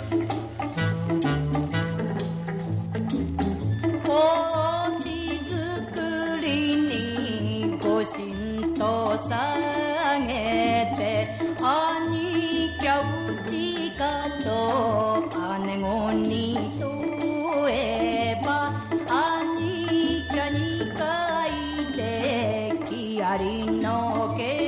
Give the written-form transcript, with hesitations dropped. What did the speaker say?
星作りにご神と下げて兄貴うちかと姉子に問えば兄貴に書いてきやりのけ